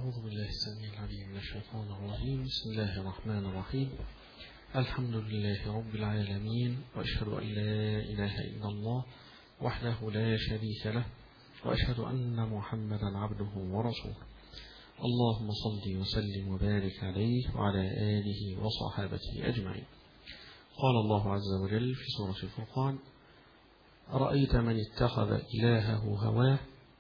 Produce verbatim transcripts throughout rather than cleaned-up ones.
أعوذ بالله السميع العليم من الشيطان الرجيم. بسم الله الرحمن الرحيم. الحمد لله رب العالمين، وأشهد أن لا إله إلا الله وحده لا شريك له، وأشهد أن محمدا عبده ورسوله. اللهم صل وسلم وبارك عليه وعلى آله وصحابته أجمعين. قال الله عز وجل في سورة الفرقان: أرأيت من اتخذ إلهه هواه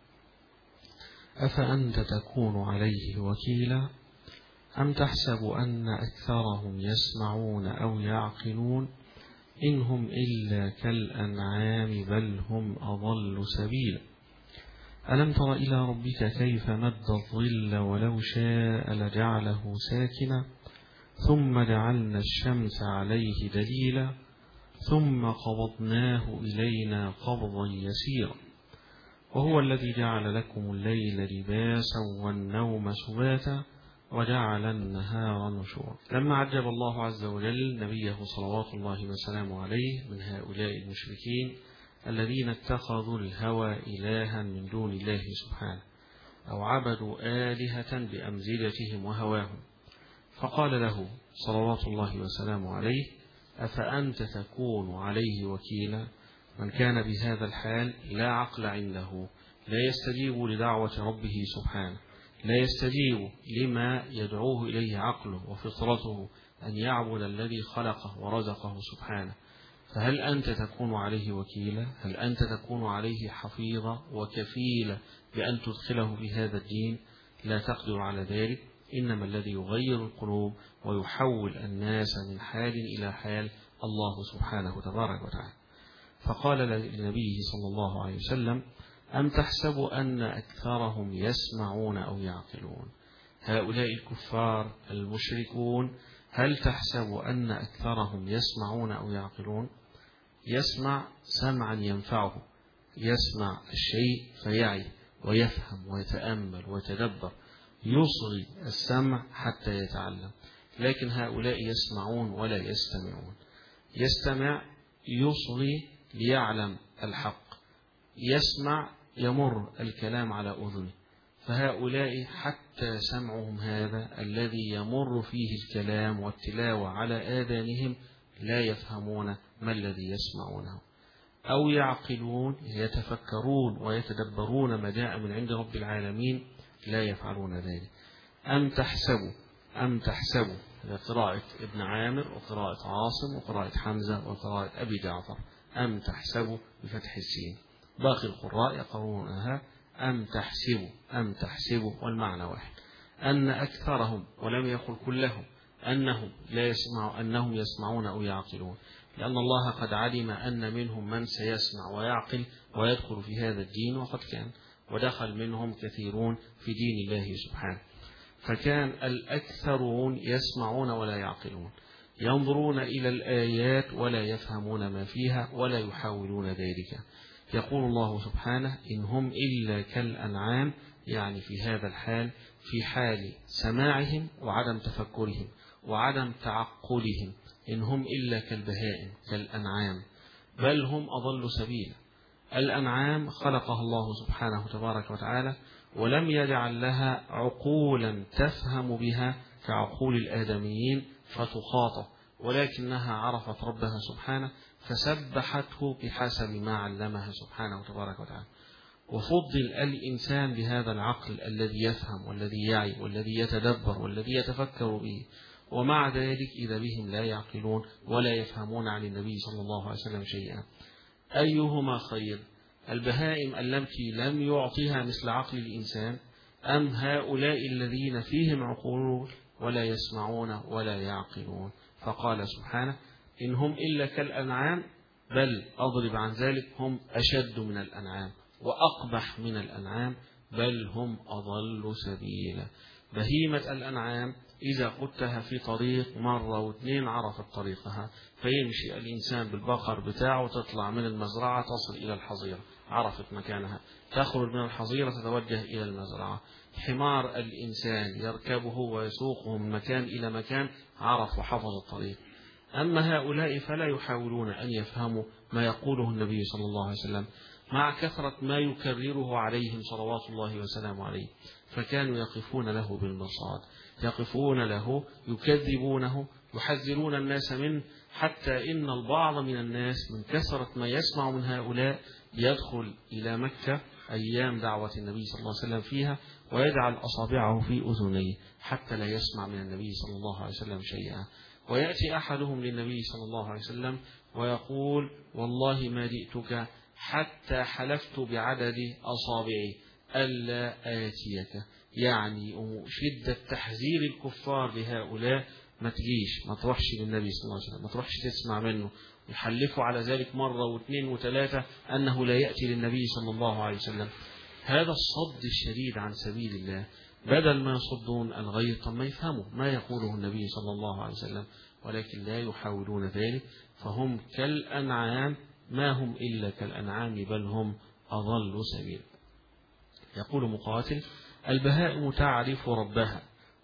أفأنت تكون عليه وكيلا أم تحسب أن أكثرهم يسمعون أو يعقلون إن هم إلا كالأنعام بل هم أضل سبيلا ألم تر إلى ربك كيف مد الظل ولو شاء لجعله ساكنا ثم جعلنا الشمس عليه دليلا ثم قبضناه إلينا قبضا يسيرا وهو الذي جعل لكم الليل لباسا والنوم سباتا وجعل النهار نشورا. لما عجب الله عز وجل نبيه صلوات الله وسلامه عليه من هؤلاء المشركين الذين اتخذوا الهوى إلها من دون الله سبحانه، أو عبدوا آلهة بأمزجتهم وهواهم، فقال له صلوات الله وسلامه عليه: أفأنت تكون عليه وكيلا؟ من كان بهذا الحال لا عقل عنده، لا يستجيب لدعوة ربه سبحانه، لا يستجيب لما يدعوه إليه عقله وفطرته أن يعبد الذي خلقه ورزقه سبحانه، فهل أنت تكون عليه وكيلا؟ هل أنت تكون عليه حفيظا وكفيلا بأن تدخله في هذا الدين؟ لا تقدر على ذلك. إنما الذي يغير القلوب ويحول الناس من حال إلى حال الله سبحانه تبارك وتعالى. فقال للنبي صلى الله عليه وسلم: أم تحسب أن أكثرهم يسمعون أو يعقلون؟ هؤلاء الكفار المشركون هل تحسب أن أكثرهم يسمعون أو يعقلون؟ يسمع سمعا ينفعه، يسمع الشيء فيعي ويفهم ويتأمل ويتدبر، يصغي السمع حتى يتعلم. لكن هؤلاء يسمعون ولا يستمعون. يستمع يصغي ليعلم الحق، يسمع يمر الكلام على أذنه. فهؤلاء حتى سمعهم هذا الذي يمر فيه الكلام والتلاوة على آذانهم لا يفهمون ما الذي يسمعونه. أو يعقلون يتفكرون ويتدبرون ما جاء من عند رب العالمين، لا يفعلون ذلك. أم تحسبوا أم تحسبوا قراءة ابن عامر وقراءة عاصم وقراءة حمزة وقراءة أبي جعفر، أم تحسبوا بفتح السين. باقي القراء يقرؤونها أم تحسبوا أم تحسبوا، والمعنى واحد، أن أكثرهم، ولم يقل كلهم، أنهم لا يسمعوا أنهم يسمعون أو يعقلون، لأن الله قد علم أن منهم من سيسمع ويعقل ويدخل في هذا الدين، وقد كان ودخل منهم كثيرون في دين الله سبحانه. فكان الأكثرون يسمعون ولا يعقلون، ينظرون إلى الآيات ولا يفهمون ما فيها ولا يحاولون ذلك. يقول الله سبحانه: إن هم إلا كالأنعام، يعني في هذا الحال، في حال سماعهم وعدم تفكرهم وعدم تعقلهم، إن هم إلا كالبهائم كالأنعام بل هم أضل سبيلا. الأنعام خلقها الله سبحانه تبارك وتعالى ولم يجعل لها عقولا تفهم بها كعقول الآدميين فتخاطب، ولكنها عرفت ربها سبحانه فسبحته بحسب ما علمها سبحانه تبارك وتعالى. وفضل الإنسان بهذا العقل الذي يفهم والذي يعي والذي يتدبر والذي يتفكر به، ومع ذلك إذا بهم لا يعقلون ولا يفهمون عن النبي صلى الله عليه وسلم شيئا. أيهما خير؟ البهائم التي لم يعطيها مثل عقل الإنسان، أم هؤلاء الذين فيهم عقول ولا يسمعون ولا يعقلون؟ فقال سبحانه: إن هم إلا كالأنعام، بل أضرب عن ذلك هم أشد من الأنعام وأقبح من الأنعام، بل هم أضل سبيلا. بهيمة الأنعام إذا قدتها في طريق مرة واثنين عرفت طريقها، فيمشي الإنسان بالبقر بتاعه تطلع من المزرعة تصل إلى الحظيرة، عرفت مكانها، تخرج من الحظيرة تتوجه إلى المزرعة. حمار الإنسان يركبه ويسوقه من مكان إلى مكان، عرف وحفظ الطريق. أما هؤلاء فلا يحاولون أن يفهموا ما يقوله النبي صلى الله عليه وسلم، مع كثرة ما يكرره عليهم صلوات الله وسلامه عليه، فكانوا يقفون له بالمرصاد، يقفون له يكذبونه يحذرون الناس منه، حتى إن البعض من الناس من كثرة ما يسمع من هؤلاء يدخل إلى مكة أيام دعوة النبي صلى الله عليه وسلم فيها ويجعل أصابعه في أذنيه حتى لا يسمع من النبي صلى الله عليه وسلم شيئا. ويأتي أحدهم للنبي صلى الله عليه وسلم ويقول: والله ما جئتك حتى حلفت بعدد أصابعي ألا آتيك، يعني شدة تحذير الكفار لهؤلاء، ما تجيش، ما تروحش للنبي صلى الله عليه وسلم، ما تروحش تسمع منه. يحلفوا على ذلك مرة واثنين وثلاثة أنه لا يأتي للنبي صلى الله عليه وسلم. هذا الصد الشديد عن سبيل الله، بدل ما يصدون الغير طب ما يفهموا ما يقوله النبي صلى الله عليه وسلم، ولكن لا يحاولون ذلك، فهم كالأنعام، ما هم إلا كالأنعام بل هم أضل سبيل. يقول مقاتل: البهائم تعرف ربها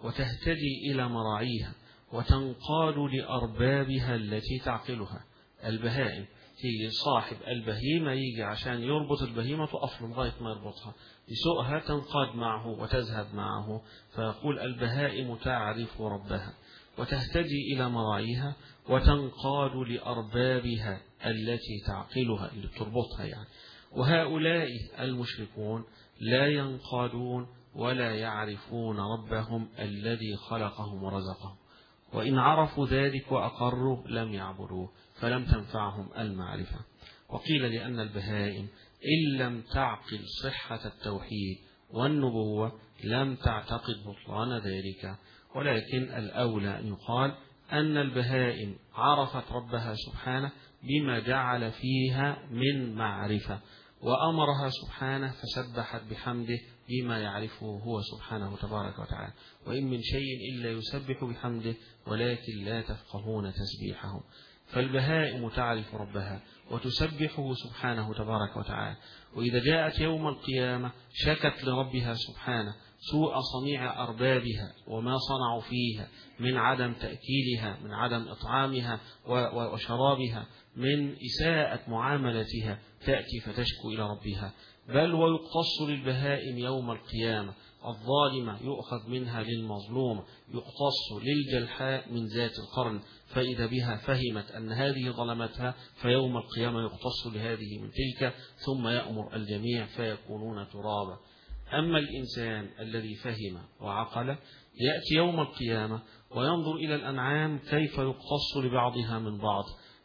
وتهتدي إلى مراعيها وتنقاد لأربابها التي تعقلها. البهائم تيجي صاحب البهيمة يجي عشان يربط البهيمة تقف لغاية ما يربطها، يسوقها تنقاد معه وتذهب معه. فيقول: البهائم تعرف ربها وتهتدي إلى مراعيها وتنقاد لأربابها التي تعقلها، اللي تربطها يعني. وهؤلاء المشركون لا ينقادون ولا يعرفون ربهم الذي خلقهم ورزقهم، وإن عرفوا ذلك وأقروا لم يعبدوه فلم تنفعهم المعرفة. وقيل لأن البهائم إن لم تعقل صحة التوحيد والنبوة لم تعتقد بطلان ذلك، ولكن الأولى أن يقال أن البهائم عرفت ربها سبحانه بما جعل فيها من معرفة، وأمرها سبحانه فسبحت بحمده بما يعرفه هو سبحانه تبارك وتعالى. وإن من شيء إلا يسبح بحمده ولكن لا تفقهون تسبيحهم. فالبهائم تعرف ربها وتسبحه سبحانه تبارك وتعالى، وإذا جاءت يوم القيامة شكت لربها سبحانه سوء صنيع أربابها وما صنعوا فيها من عدم تأكيلها، من عدم إطعامها وشرابها، من إساءة معاملتها، تأتي فتشكو إلى ربها. بل ويقتص للبهائم يوم القيامة، الظالمة يؤخذ منها للمظلوم، يقتص للجلحاء من ذات القرن، فإذا بها فهمت أن هذه ظلمتها فيوم القيامة يقتص لهذه من تلك، ثم يأمر الجميع فيكونون ترابا. أما الإنسان الذي فهم وعقل يأتي يوم القيامة وينظر إلى الأنعام كيف يقتص لبعضها من بعض،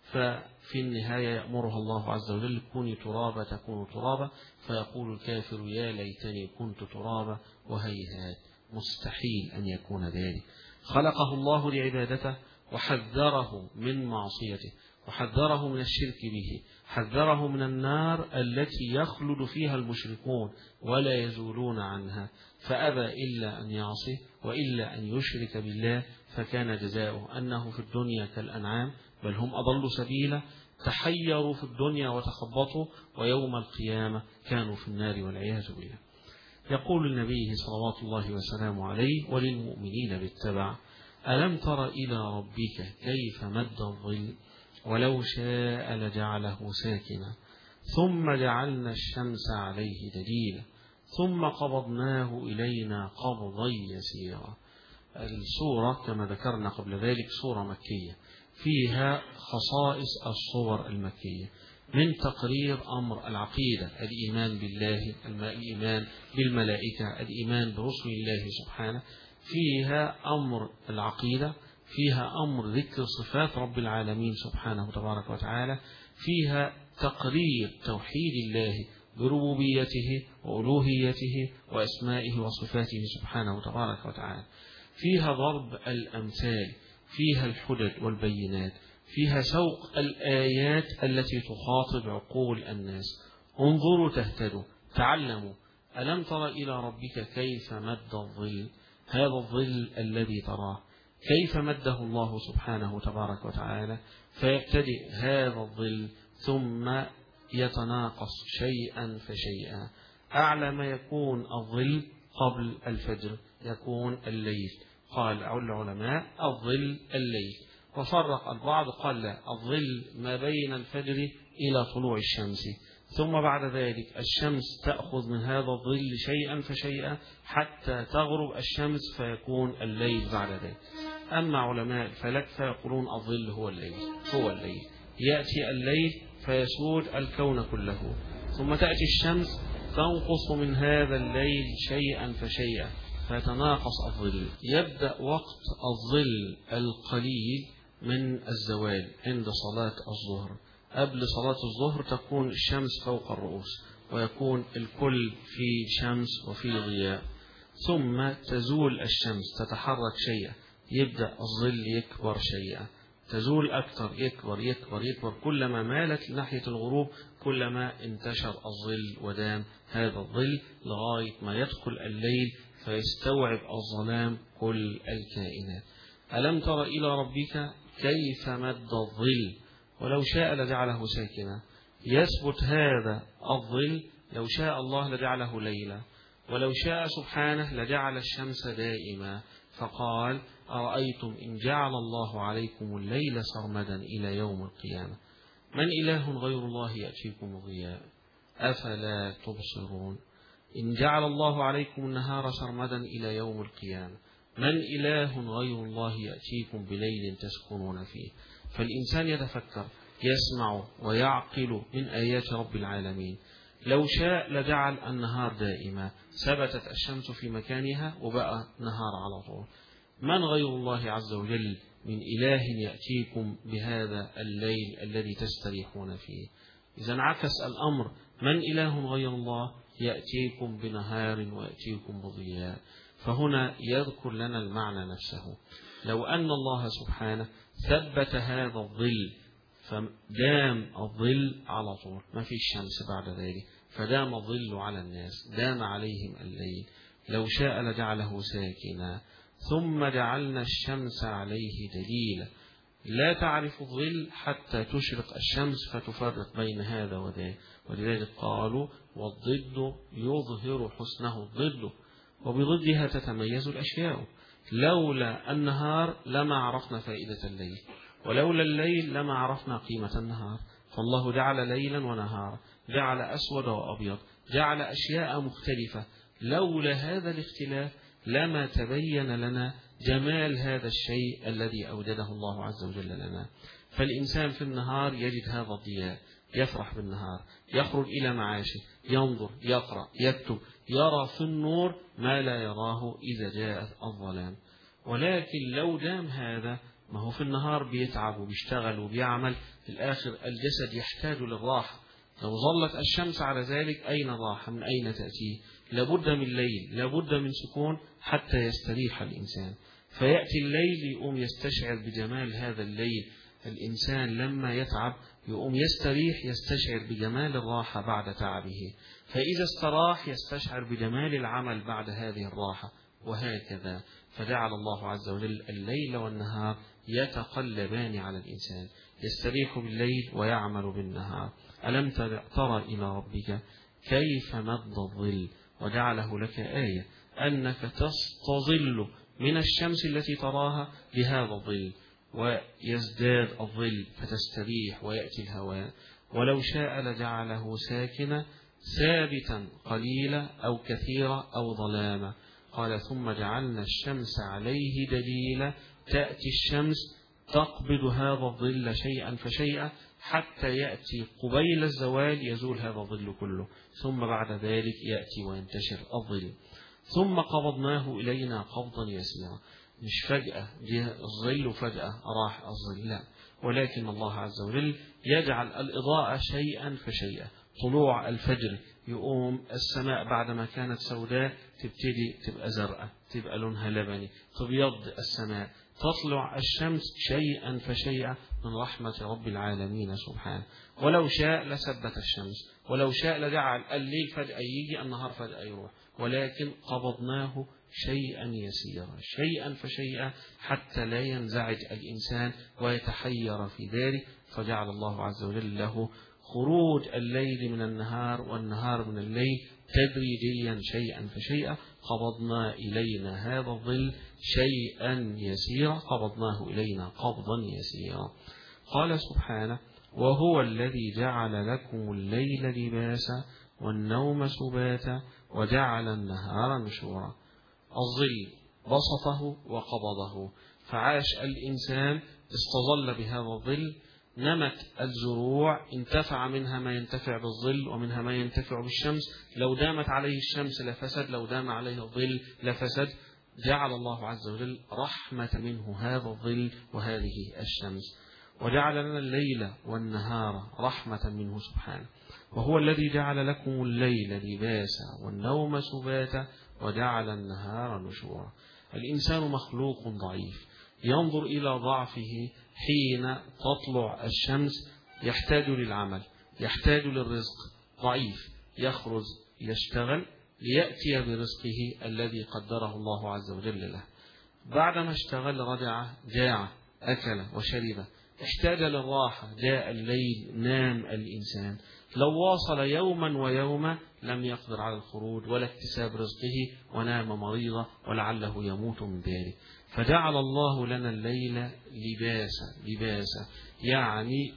ففي النهاية يأمرها الله عز وجل: كوني ترابا تكون ترابا، فيقول الكافر: يا ليتني كنت ترابا، وهيهات مستحيل أن يكون ذلك. خلقه الله لعبادته وحذره من معصيته، وحذره من الشرك به، حذره من النار التي يخلد فيها المشركون ولا يزولون عنها، فأبى إلا أن يعصي وإلا أن يشرك بالله، فكان جزاؤه أنه في الدنيا كالأنعام بل هم أضل سبيلا، تحيروا في الدنيا وتخبطوا، ويوم القيامة كانوا في النار والعياذ بالله. يقول النبي صلوات الله وسلامه عليه وللمؤمنين بالتبع: ألم تر إلى ربك كيف مد الظل ولو شاء لجعله ساكنا ثم جعلنا الشمس عليه دليلا ثم قبضناه إلينا قبضا يسيرا. السورة كما ذكرنا قبل ذلك سورة مكية فيها خصائص الصور المكية من تقرير أمر العقيدة، الإيمان بالله، الإيمان بالملائكة، الإيمان برسل الله سبحانه. فيها أمر العقيدة، فيها أمر ذكر صفات رب العالمين سبحانه تبارك وتعالى، فيها تقرير توحيد الله بربوبيته وألوهيته وأسمائه وصفاته سبحانه تبارك وتعالى. فيها ضرب الأمثال، فيها الحجج والبينات، فيها سوق الآيات التي تخاطب عقول الناس. انظروا تهتدوا، تعلموا. ألم تر إلى ربك كيف مد الظل، هذا الظل الذي تراه كيف مده الله سبحانه تبارك وتعالى، فيبتدئ هذا الظل ثم يتناقص شيئا فشيئا. أعلى ما يكون الظل قبل الفجر يكون الليل، قال العلماء الظل الليل، وفرق البعض قال لا، الظل ما بين الفجر إلى طلوع الشمس، ثم بعد ذلك الشمس تأخذ من هذا الظل شيئا فشيئا حتى تغرب الشمس فيكون الليل بعد ذلك. أما علماء الفلك فيقولون الظل هو الليل هو الليل يأتي الليل فيسود الكون كله، ثم تأتي الشمس تنقص من هذا الليل شيئا فشيئا فتناقص الظل. يبدأ وقت الظل القليل من الزوال عند صلاة الظهر. قبل صلاة الظهر تكون الشمس فوق الرؤوس ويكون الكل في شمس وفي ضياء، ثم تزول الشمس تتحرك شيئا، يبدأ الظل يكبر شيئا، تزول أكثر، يكبر يكبر يكبر، كلما مالت ناحية الغروب كلما انتشر الظل ودام هذا الظل لغاية ما يدخل الليل فيستوعب الظلام كل الكائنات. ألم تر إلى ربك كيف مد الظل ولو شاء لجعله ساكنا. يثبت هذا الظل لو شاء الله لجعله ليلا، ولو شاء سبحانه لجعل الشمس دائما، فقال أرأيتم إن جعل الله عليكم الليل سرمدا إلى يوم القيامة من إله غير الله يأتيكم ضياء أفلا تبصرون. إن جعل الله عليكم النهار سرمدا إلى يوم القيامة من إله غير الله يأتيكم بليل تسكنون فيه. فالإنسان يتفكر يسمع ويعقل من آيات رب العالمين. لو شاء لجعل النهار دائما، ثبتت الشمس في مكانها وبقى نهار على طول. من غير الله عز وجل من إله يأتيكم بهذا الليل الذي تستريحون فيه. إذا انعكس الأمر، من إله غير الله يأتيكم بنهار ويأتيكم بضياء. فهنا يذكر لنا المعنى نفسه. لو أن الله سبحانه ثبت هذا الظل فدام الظل على طول ما في الشمس بعد ذلك، فدام الظل على الناس، دام عليهم الليل، لو شاء لجعله ساكنا. ثم جعلنا الشمس عليه دليلا، لا تعرف الظل حتى تشرق الشمس فتفرق بين هذا وذاك. ولذلك قالوا والضد يظهر حسنه الضد، وبضدها تتميز الأشياء. لولا النهار لما عرفنا فائدة الليل، ولولا الليل لما عرفنا قيمة النهار. فالله جعل ليلا ونهارا، جعل أسود وأبيض، جعل أشياء مختلفة. لولا هذا الاختلاف لما تبين لنا جمال هذا الشيء الذي أوجده الله عز وجل لنا. فالإنسان في النهار يجد هذا الضياء، يفرح بالنهار، يخرج إلى معاشه، ينظر، يقرأ، يكتب، يرى في النور ما لا يراه إذا جاءت الظلام. ولكن لو دام هذا، ما هو في النهار بيتعب وبيشتغل وبيعمل، في الآخر الجسد يحتاج للراحة. لو ظلت الشمس على ذلك أين الراحة؟ من أين تأتيه؟ لابد من ليل، لابد من سكون حتى يستريح الإنسان. فيأتي الليل يقوم يستشعر بجمال هذا الليل. الإنسان لما يتعب يقوم يستريح، يستشعر بجمال الراحة بعد تعبه، فإذا استراح يستشعر بجمال العمل بعد هذه الراحة، وهكذا. فجعل الله عز وجل الليل والنهار يتقلبان على الإنسان، يستريح بالليل ويعمل بالنهار. ألم ترى إلى ربك كيف مد الظل وجعله لك آية أنك تستظل من الشمس التي تراها بهذا الظل، ويزداد الظل فتستريح ويأتي الهواء. ولو شاء لجعله ساكنا ثابتا قليلا أو كثيرا أو ظلاما. قال ثم جعلنا الشمس عليه دليلا، تأتي الشمس تقبض هذا الظل شيئا فشيئا حتى يأتي قبيل الزوال يزول هذا الظل كله، ثم بعد ذلك يأتي وينتشر الظل. ثم قبضناه إلينا قبضا يسيرا. مش فجأة جاء الظل وفجأة راح الظل، لا، ولكن الله عز وجل يجعل الإضاءة شيئا فشيئا. طلوع الفجر يقوم السماء بعدما كانت سوداء تبتدي تبقى زرقاء، تبقى لونها لبني، تبيض السماء، تطلع الشمس شيئا فشيئا من رحمة رب العالمين سبحانه. ولو شاء لثبت الشمس، ولو شاء لجعل الليل فجأة يجي النهار فجأة يروح، ولكن قبضناه شيئا يسيرا، شيئا فشيئا، حتى لا ينزعج الإنسان ويتحير في ذلك. فجعل الله عز وجل له خروج الليل من النهار والنهار من الليل تدريجيا شيئا فشيئا. قبضنا إلينا هذا الظل شيئا يسيرا، قبضناه إلينا قبضا يسيرا. قال سبحانه وهو الذي جعل لكم الليل لباسا والنوم سباتا وجعل النهار نشورا. الظل بسطه وقبضه، فعاش الإنسان استظل بهذا الظل، نمت الزروع، انتفع منها ما ينتفع بالظل ومنها ما ينتفع بالشمس. لو دامت عليه الشمس لفسد، لو دام عليه الظل لفسد. جعل الله عز وجل رحمة منه هذا الظل وهذه الشمس، وجعل لنا الليل والنهار رحمة منه سبحانه. وهو الذي جعل لكم الليل لباسا والنوم سباتا وجعل النهار نشورا. الإنسان مخلوق ضعيف، ينظر إلى ضعفه حين تطلع الشمس، يحتاج للعمل، يحتاج للرزق، ضعيف، يخرج يشتغل ليأتي برزقه الذي قدره الله عز وجل له. بعدما اشتغل رجع، جاع، أكل وشرب، احتاج للراحة، جاء الليل، نام الإنسان. لو واصل يوما ويوما لم يقدر على الخروج ولا اكتساب رزقه، ونام مريضا ولعله يموت من ذلك. فجعل الله لنا الليل لباسا، لباسا يعني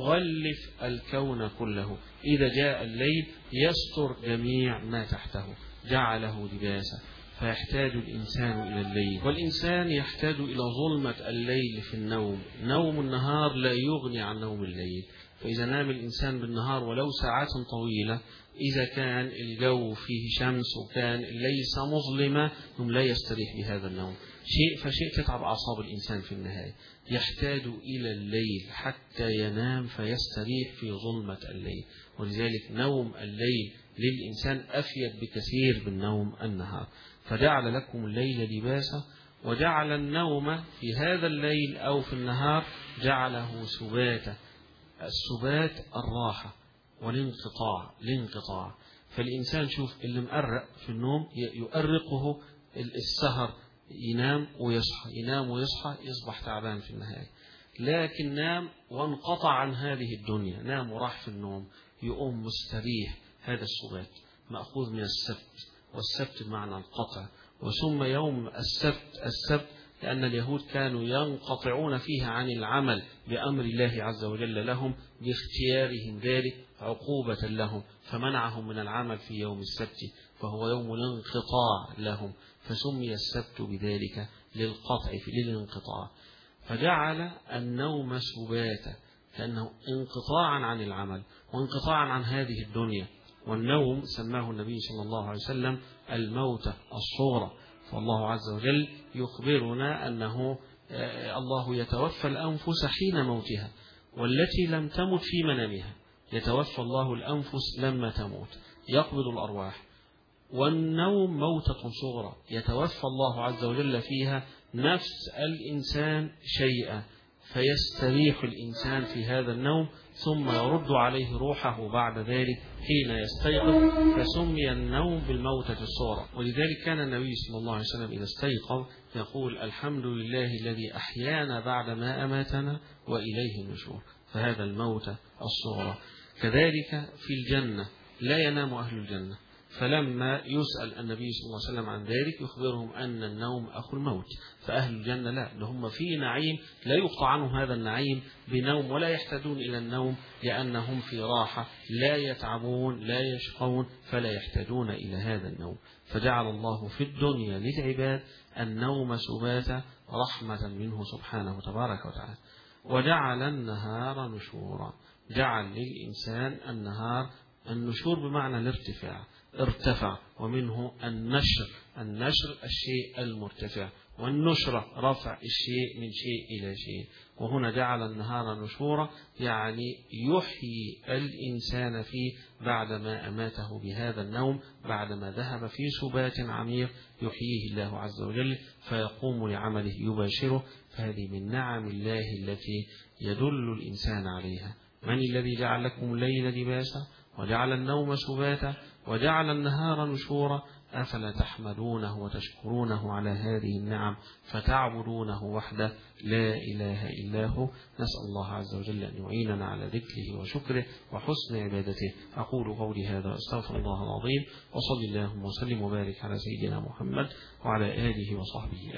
يغلف الكون كله. إذا جاء الليل يستر جميع ما تحته، جعله لباسا. فيحتاج الإنسان إلى الليل، والإنسان يحتاج إلى ظلمة الليل في النوم. نوم النهار لا يغني عن نوم الليل. فإذا نام الإنسان بالنهار ولو ساعات طويلة، إذا كان الجو فيه شمس وكان ليس مظلمة، هم لا يستريح بهذا النوم. شيء فشيء تتعب أعصاب الإنسان في النهاية. يحتاج إلى الليل حتى ينام فيستريح في ظلمة الليل. ولذلك نوم الليل للإنسان أفيد بكثير من نوم النهار. فجعل لكم الليل لباسا وجعل النوم في هذا الليل أو في النهار جعله سباتا. السبات الراحة والانقطاع، الانقطاع. فالإنسان شوف اللي مقرق في النوم يؤرقه السهر، ينام ويصحى، ينام ويصحى، يصبح تعبان في النهاية. لكن نام وانقطع عن هذه الدنيا، نام وراح في النوم، يقوم مستريح. هذا السبات مأخوذ من السبت، والسبت بمعنى القطع. وسمى يوم السبت السبت لأن اليهود كانوا ينقطعون فيها عن العمل بأمر الله عز وجل لهم باختيارهم ذلك عقوبة لهم، فمنعهم من العمل في يوم السبت، فهو يوم الانقطاع لهم، فسمي السبت بذلك للقطع في للانقطاع. فجعل النوم سباتا كأنه انقطاعا عن العمل وانقطاعا عن هذه الدنيا. والنوم سماه النبي صلى الله عليه وسلم الموتة الصغرى. فالله عز وجل يخبرنا أنه الله يتوفى الأنفس حين موتها والتي لم تمت في منامها. يتوفى الله الأنفس لما تموت، يقبض الأرواح. والنوم موتة صغرى يتوفى الله عز وجل فيها نفس الإنسان شيئا، فيستريح الإنسان في هذا النوم، ثم يرد عليه روحه بعد ذلك حين يستيقظ، فسمي النوم بالموتة الصغرى. ولذلك كان النبي صلى الله عليه وسلم إذا استيقظ يقول: الحمد لله الذي أحيانا بعد ما أماتنا وإليه النشور. فهذا الموتة الصغرى. كذلك في الجنة لا ينام أهل الجنة، فلما يسأل النبي صلى الله عليه وسلم عن ذلك يخبرهم أن النوم أخو الموت. فأهل الجنة لا، هم في نعيم لا يقطع عنهم هذا النعيم بنوم، ولا يحتاجون إلى النوم لأنهم في راحة، لا يتعبون لا يشقون، فلا يحتاجون إلى هذا النوم. فجعل الله في الدنيا للعباد النوم سباتا رحمة منه سبحانه تبارك وتعالى. وجعل النهار نشورا، جعل للإنسان النهار النشور بمعنى الارتفاع، ارتفع، ومنه النشر، النشر الشيء المرتفع، والنشرة رفع الشيء من شيء إلى شيء. وهنا جعل النهار نشورا يعني يحيي الإنسان فيه بعدما أماته بهذا النوم، بعدما ذهب في سبات عميق يحييه الله عز وجل فيقوم لعمله يباشره. فهذه من نعم الله التي يدل الإنسان عليها. من الذي جعل لكم الليل لباسا وجعل النوم سباتا وجعل النهار نشورا أفلا تحمدونه وتشكرونه على هذه النعم فتعبدونه وحده لا إله إلا هو. نسأل الله عز وجل أن يعيننا على ذكره وشكره وحسن عبادته. أقول قولي هذا أستغفر الله العظيم، وصلى اللهم وسلم وبارك على سيدنا محمد وعلى آله وصحبه.